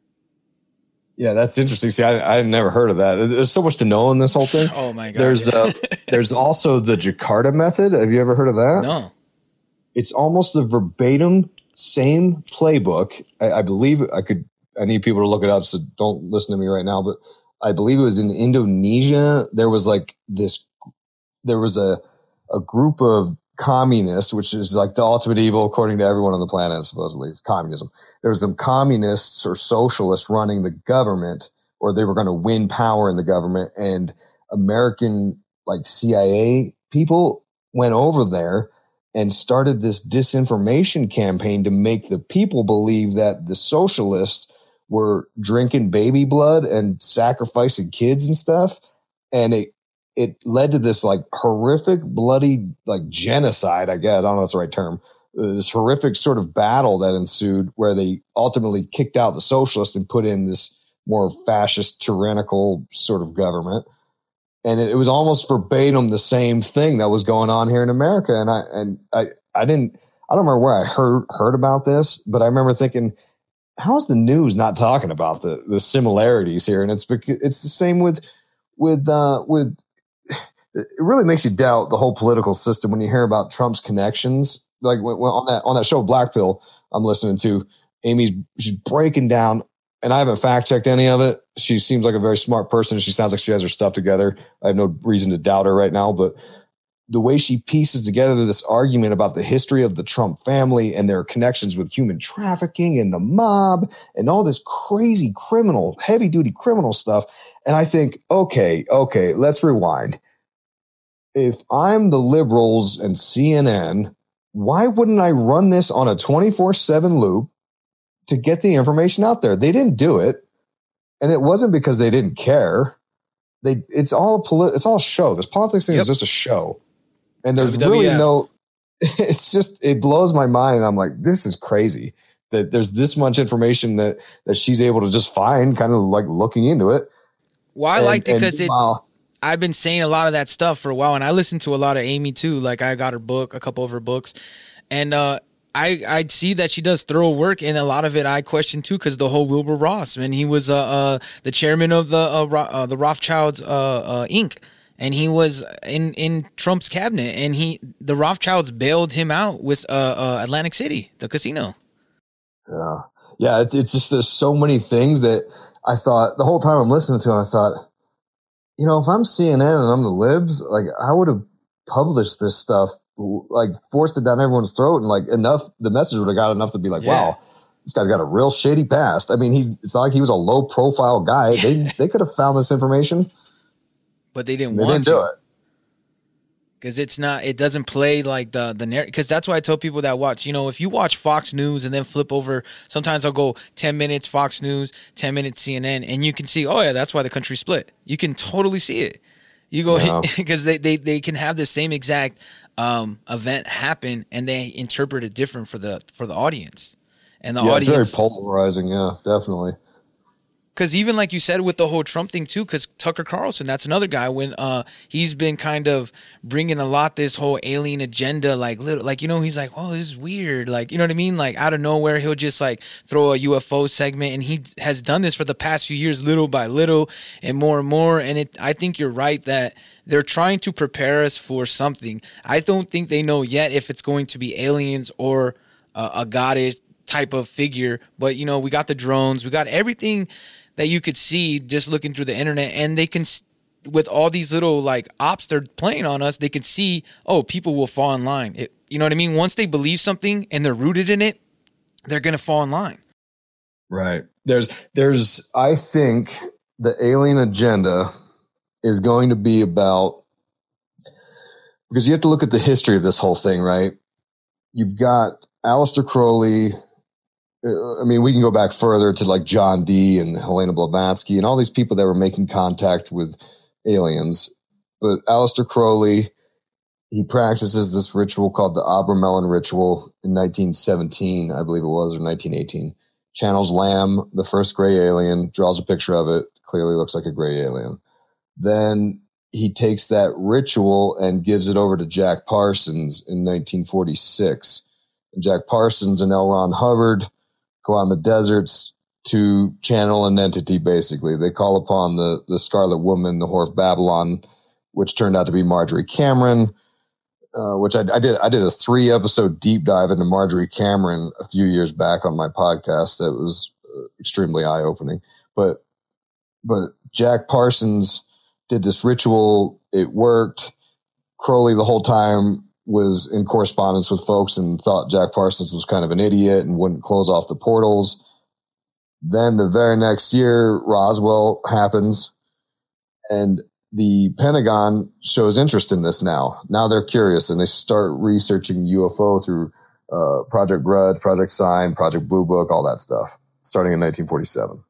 Yeah, that's interesting. See, I I never heard of that. There's so much to know in this whole thing. Oh my god! There's yeah. uh, there's also the Jakarta method. Have you ever heard of that? No. It's almost the verbatim same playbook. I, I believe I could. I need people to look it up, so don't listen to me right now. But I believe it was in Indonesia. There was like this. There was a a group of communists, which is like the ultimate evil according to everyone on the planet. Supposedly, it's communism. There was some communists or socialists running the government, or they were going to win power in the government, and American like C I A people went over there and started this disinformation campaign to make the people believe that the socialists were drinking baby blood and sacrificing kids and stuff. And it, it led to this like horrific, bloody, like genocide, I guess. I don't know if that's the right term. This horrific sort of battle that ensued where they ultimately kicked out the socialists and put in this more fascist, tyrannical sort of government. And it, it was almost verbatim the same thing that was going on here in America. And I, and I, I didn't, I don't remember where I heard, heard about this, but I remember thinking, how's the news not talking about the, the similarities here? And it's because it's the same with, with, uh, with, it really makes you doubt the whole political system when you hear about Trump's connections. Like when, when on that, on that show, Black Pill, I'm listening to, Amy's, she's breaking down, and I haven't fact checked any of it. She seems like a very smart person. She sounds like she has her stuff together. I have no reason to doubt her right now, but the way she pieces together this argument about the history of the Trump family and their connections with human trafficking and the mob and all this crazy criminal, heavy duty criminal stuff. And I think, okay, okay, let's rewind. If I'm the liberals and C N N, why wouldn't I run this on a twenty-four seven loop to get the information out there? They didn't do it. And it wasn't because they didn't care. They, it's all, polit- it's all show. This politics thing yep. is just a show. And there's W W F. Really no, it's just, it blows my mind. And I'm like, this is crazy that there's this much information that, that she's able to just find, kind of like looking into it. Well, I and, liked it because it, wow. I've been saying a lot of that stuff for a while, and I listened to a lot of Amy too. Like I got her book, a couple of her books, and uh, I I see that she does thorough work, and a lot of it I question too, because the whole Wilbur Ross, man, he was uh, uh the chairman of the uh, Ro- uh the Rothschilds uh, uh Incorporated, and he was in in Trump's cabinet, and he the Rothschilds bailed him out with uh, uh Atlantic City, the casino. Yeah, yeah, it's it's just there's so many things that I thought the whole time I'm listening to, it, I thought, you know, if I'm C N N and I'm the libs, like I would have published this stuff, like forced it down everyone's throat, and like enough, the message would have got enough to be like, yeah. wow, this guy's got a real shady past. I mean, he's it's not like he was a low profile guy. They they could have found this information, but they didn't they want didn't to. do it. Because it's not, it doesn't play like the the narrative. Because that's why I tell people that watch, you know, if you watch Fox News and then flip over, sometimes I'll go ten minutes Fox News, ten minutes C N N, and you can see, oh yeah, that's why the country split. You can totally see it. You go, because yeah. they, they they can have the same exact um, event happen, and they interpret it different for the for the audience. And the yeah, audience, it's very polarizing. Yeah, definitely. Because even like you said with the whole Trump thing too, because Tucker Carlson, that's another guy when uh, he's been kind of bringing a lot this whole alien agenda, like little, like, you know, he's like, oh, this is weird. Like, you know what I mean? Like out of nowhere, he'll just like throw a U F O segment, and he has done this for the past few years, little by little and more and more. And it, I think you're right that they're trying to prepare us for something. I don't think they know yet if it's going to be aliens or uh, a goddess type of figure. But, you know, we got the drones, we got everything that you could see just looking through the internet, and they can, with all these little like ops they're playing on us, they can see, oh, people will fall in line. It, you know what I mean? Once they believe something and they're rooted in it, they're going to fall in line. Right. There's, there's, I think the alien agenda is going to be about, because you have to look at the history of this whole thing, right? You've got Aleister Crowley. I mean, we can go back further to like John Dee and Helena Blavatsky and all these people that were making contact with aliens. But Aleister Crowley, he practices this ritual called the Abramelin ritual in nineteen seventeen, I believe it was, or nineteen eighteen. Channels Lamb, the first gray alien, draws a picture of it, clearly looks like a gray alien. Then he takes that ritual and gives it over to Jack Parsons in nineteen forty-six. And Jack Parsons and L. Ron Hubbard go on the deserts to channel an entity. Basically, they call upon the the Scarlet Woman, the Whore of Babylon, which turned out to be Marjorie Cameron. Uh, which I, I did. I did a three episode deep dive into Marjorie Cameron a few years back on my podcast. That was extremely eye opening. But but Jack Parsons did this ritual. It worked. Crowley the whole time was in correspondence with folks and thought Jack Parsons was kind of an idiot and wouldn't close off the portals. Then the very next year, Roswell happens, and the Pentagon shows interest in this now. Now they're curious, and they start researching U F O through uh, Project Grudge, Project Sign, Project Blue Book, all that stuff, starting in nineteen forty-seven.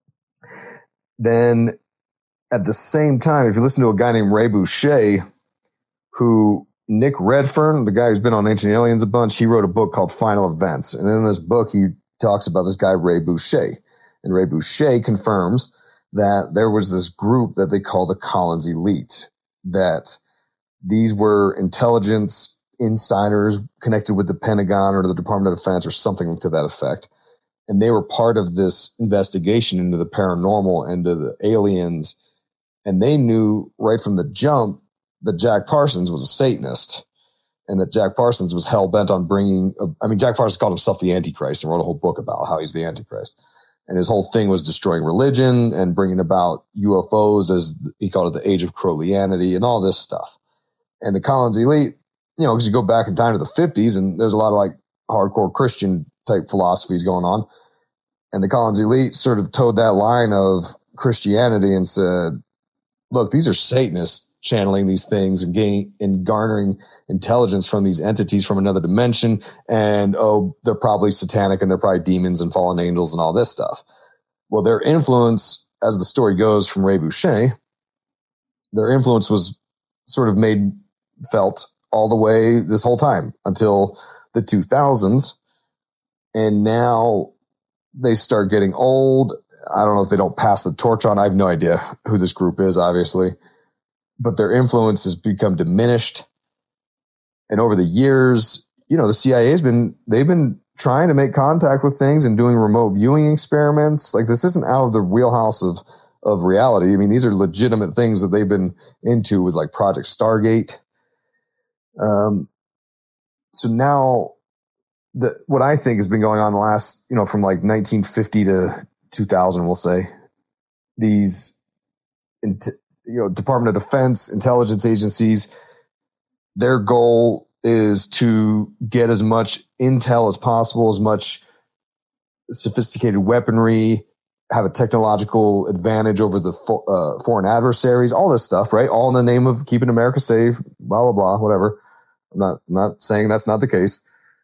Then at the same time, if you listen to a guy named Ray Boucher, who Nick Redfern, the guy who's been on Ancient Aliens a bunch, he wrote a book called Final Events. And in this book, he talks about this guy, Ray Boucher. And Ray Boucher confirms that there was this group that they call the Collins Elite, that these were intelligence insiders connected with the Pentagon or the Department of Defense or something to that effect. And they were part of this investigation into the paranormal, into the aliens. And they knew right from the jump that Jack Parsons was a Satanist, and that Jack Parsons was hell-bent on bringing, I mean, Jack Parsons called himself the Antichrist and wrote a whole book about how he's the Antichrist. And his whole thing was destroying religion and bringing about U F Os, as he called it, the age of Crowleyanity and all this stuff. And the Collins Elite, you know, because you go back in time to the fifties and there's a lot of like hardcore Christian type philosophies going on. And the Collins Elite sort of towed that line of Christianity and said, look, these are Satanists channeling these things and gain and garnering intelligence from these entities from another dimension. And, oh, they're probably satanic and they're probably demons and fallen angels and all this stuff. Well, their influence, as the story goes from Ray Boucher, their influence was sort of made felt all the way this whole time until the two thousands. And now they start getting old. I don't know if they don't pass the torch on. I have no idea who this group is, obviously. But their influence has become diminished. And over the years, you know, the C I A has been, they've been trying to make contact with things and doing remote viewing experiments. Like, this isn't out of the wheelhouse of, of reality. I mean, these are legitimate things that they've been into with like Project Stargate. Um, so now the, what I think has been going on the last, you know, from like nineteen fifty to two thousand, we'll say, these, int- you know, Department of Defense, intelligence agencies, their goal is to get as much intel as possible, as much sophisticated weaponry, have a technological advantage over the fo- uh, foreign adversaries, all this stuff, right? All in the name of keeping America safe, blah, blah, blah, whatever. I'm not, I'm not saying that's not the case,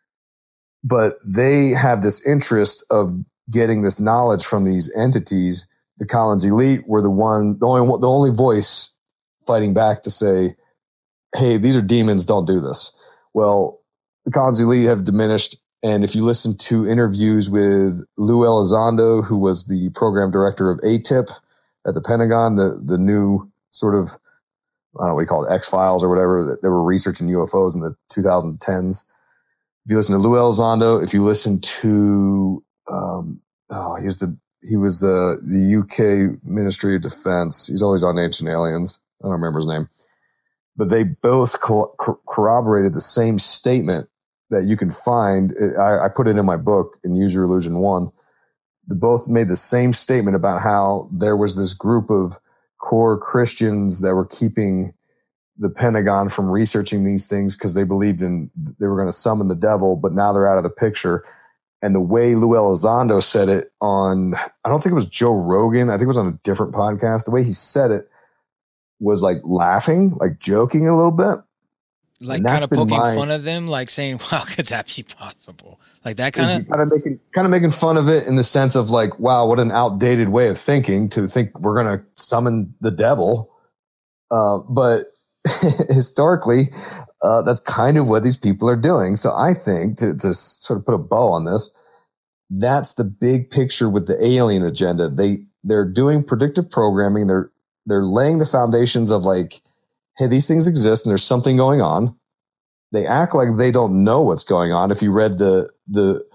but they have this interest of getting this knowledge from these entities. The Collins Elite were the one, the only, the only voice fighting back to say, hey, these are demons, don't do this. Well, the Collins Elite have diminished. And if you listen to interviews with Lou Elizondo, who was the program director of A T I P at the Pentagon, the, the new sort of, I don't know what you call it, X-Files or whatever, that they were researching U F Os in the twenty tens. If you listen to Lou Elizondo, if you listen to, um, oh, he was the, He was uh, the U K Ministry of Defense. He's always on Ancient Aliens. I don't remember his name. But they both co- corroborated the same statement that you can find. I, I put it in my book, in Use Your Illusion one. They both made the same statement about how there was this group of core Christians that were keeping the Pentagon from researching these things because they believed in, they were going to summon the devil, but now they're out of the picture. And the way Lou Elizondo said it on, I don't think it was Joe Rogan, I think it was on a different podcast. The way he said it was like laughing, like joking a little bit. Like kind of poking my, fun of them, like saying, wow, could that be possible? Like that kind of? Kind of making, kind of making fun of it in the sense of like, wow, what an outdated way of thinking to think we're going to summon the devil. Uh, but historically, Uh, that's kind of what these people are doing. So I think, to, to sort of put a bow on this, that's the big picture with the alien agenda. They, they're doing predictive programming. They're, they're laying the foundations of like, hey, these things exist and there's something going on. They act like they don't know what's going on. If you read the, the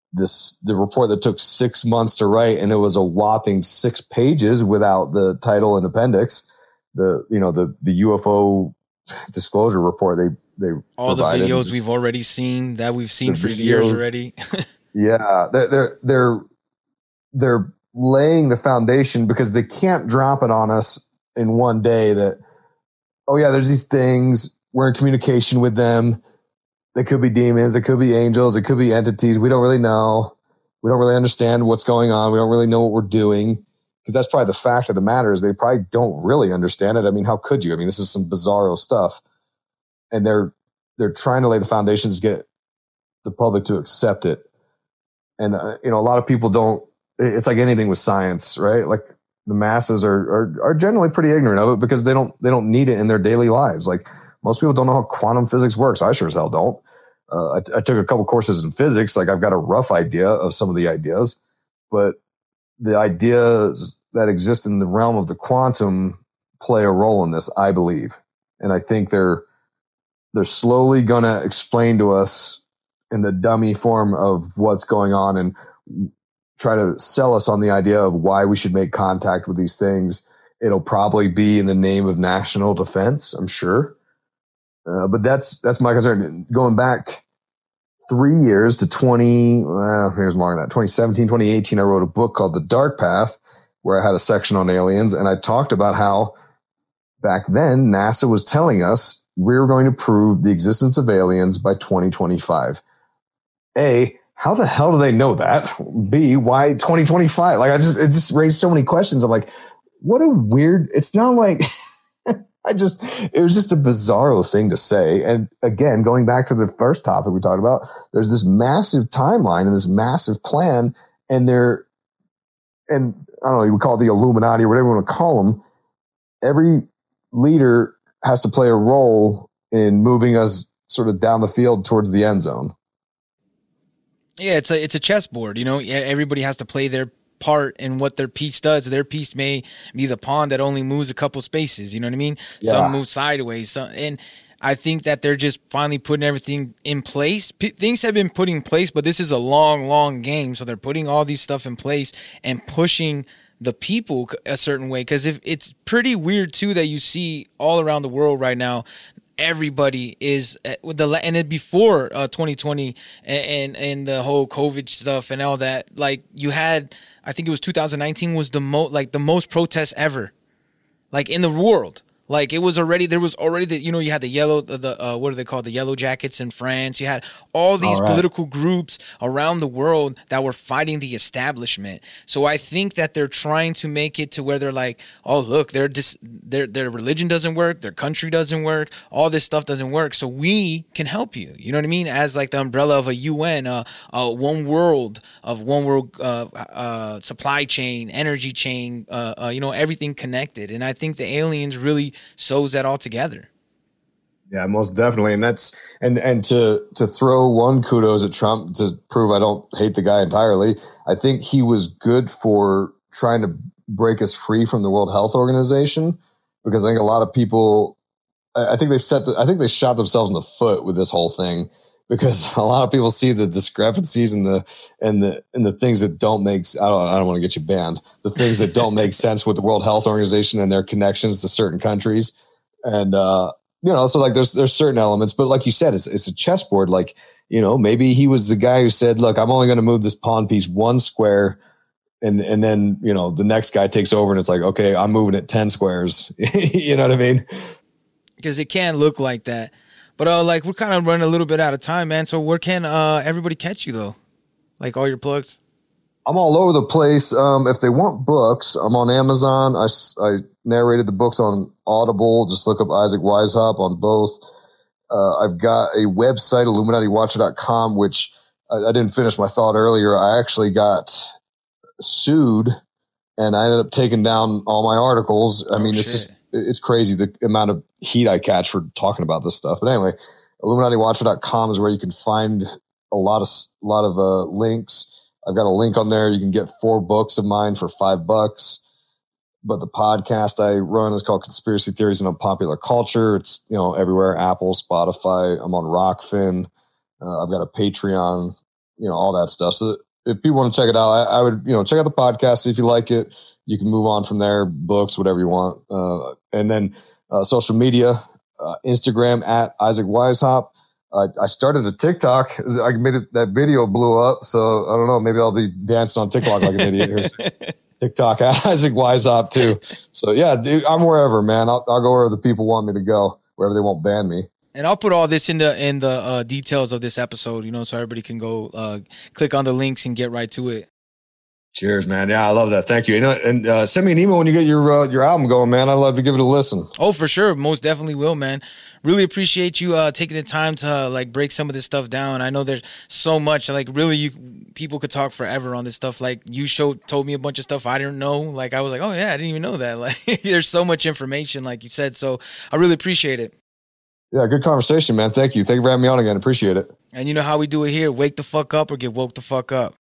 this the report that took six months to write, and it was a whopping six pages without the title and appendix. The you know the the U F O disclosure report they they all provided. The videos we've already seen that we've seen the for videos, years already. yeah, they're, they're they're they're laying the foundation because they can't drop it on us in one day that, oh yeah, there's these things, we're in communication with them. They could be demons, it could be angels, it could be entities. We don't really know. We don't really understand what's going on. We don't really know what we're doing. Because that's probably the fact of the matter is they probably don't really understand it. I mean, how could you? I mean, this is some bizarro stuff. And they're they're trying to lay the foundations to get the public to accept it. And, uh, you know, a lot of people don't, it's like anything with science, right? Like the masses are, are are generally pretty ignorant of it because they don't they don't need it in their daily lives. Like most people don't know how quantum physics works. I sure as hell don't. Uh, I, I took a couple courses in physics. Like I've got a rough idea of some of the ideas, but the ideas that exist in the realm of the quantum play a role in this, I believe. And I think they're they're slowly going to explain to us in the dummy form of what's going on and try to sell us on the idea of why we should make contact with these things. It'll probably be in the name of national defense, I'm sure. Uh, but that's that's my concern. Going back three years to twenty, well, here's longer than that, twenty seventeen, twenty eighteen, I wrote a book called The Dark Path, where I had a section on aliens, and I talked about how back then NASA was telling us we were going to prove the existence of aliens by twenty twenty-five. A, how the hell do they know that? B, why twenty twenty-five? Like, I just, it just raised so many questions. I'm like, what a weird, it's not like, I just, it was just a bizarro thing to say. And again, going back to the first topic we talked about, there's this massive timeline and this massive plan, and they're, and I don't know, you would call it the Illuminati or whatever you want to call them. Every leader has to play a role in moving us sort of down the field towards the end zone. Yeah, it's a it's a chessboard. You know, everybody has to play their part in what their piece does. Their piece may be the pawn that only moves a couple spaces. You know what I mean? Yeah. Some move sideways. Some, and I think that they're just finally putting everything in place. P- things have been put in place, but this is a long, long game. So they're putting all these stuff in place and pushing the people a certain way. Because if it's pretty weird too that you see all around the world right now, everybody is with the and it before uh, twenty twenty and, and and the whole COVID stuff and all that. Like you had, I think it was two thousand nineteen was the most like the most protests ever, like in the world. Like it was already there was already the you know you had the yellow the, the uh, what are they called the yellow jackets in France. You had all these all right. political groups around the world that were fighting the establishment. So I think that they're trying to make it to where they're like, oh look, their dis- their their religion doesn't work, their country doesn't work, all this stuff doesn't work. So we can help you. You know what I mean? As like the umbrella of a U N, uh, uh one world of one world uh, uh, supply chain, energy chain, uh, uh, you know everything connected. And I think the aliens really sews that all together. Yeah, most definitely. And that's and and to to throw one kudos at Trump to prove I don't hate the guy entirely. I think he was good for trying to break us free from the World Health Organization, because I think a lot of people I think they set the, I think they shot themselves in the foot with this whole thing, because a lot of people see the discrepancies and the and the and the things that don't make I don't I don't want to get you banned. The things that don't make sense with the World Health Organization and their connections to certain countries, and uh, you know, so like there's there's certain elements, but like you said, it's it's a chessboard. Like, you know, maybe he was the guy who said, "Look, I'm only going to move this pawn piece one square," and and then you know the next guy takes over and it's like, okay, I'm moving it ten squares. You know what I mean? Because it can look like that. But uh, like we're kind of running a little bit out of time, man. So where can uh, everybody catch you though? Like all your plugs? I'm all over the place. Um, if they want books, I'm on Amazon. I, I narrated the books on Audible. Just look up Isaac Weishaupt on both. Uh, I've got a website, Illuminati Watcher dot com, which I, I didn't finish my thought earlier. I actually got sued and I ended up taking down all my articles. I oh, mean, shit. it's just, it's crazy the amount of heat I catch for talking about this stuff. But anyway, Illuminati Watcher dot com is where you can find a lot of, a lot of uh, links. I've got a link on there. You can get four books of mine for five bucks. But the podcast I run is called Conspiracy Theories and Unpopular Culture. It's, you know, everywhere, Apple, Spotify. I'm on Rockfin. Uh, I've got a Patreon you know, all that stuff. So if people want to check it out, I, I would, you know, check out the podcast, see if you like it. You can move on from there, books, whatever you want. Uh, and then uh, social media, uh, Instagram at Isaac Weishaupt. Uh, I started a TikTok. I made it, that video blew up. So I don't know, maybe I'll be dancing on TikTok like an idiot here. TikTok at Isaac Weishaupt too. So yeah, dude, I'm wherever, man. I'll, I'll go wherever the people want me to go, wherever they won't ban me. And I'll put all this in the in the uh, details of this episode, you know, so everybody can go uh, click on the links and get right to it. Cheers, man. Yeah, I love that. Thank you. You know, and uh, send me an email when you get your uh, your album going, man. I'd love to give it a listen. Oh, for sure. Most definitely will, man. Really appreciate you uh, taking the time to uh, like break some of this stuff down. I know there's so much. Like, really, you people could talk forever on this stuff. Like, you showed told me a bunch of stuff I didn't know. Like, I was like, oh yeah, I didn't even know that. Like, there's so much information, like you said. So I really appreciate it. Yeah, good conversation, man. Thank you. Thank you for having me on again. Appreciate it. And you know how we do it here: wake the fuck up or get woke the fuck up.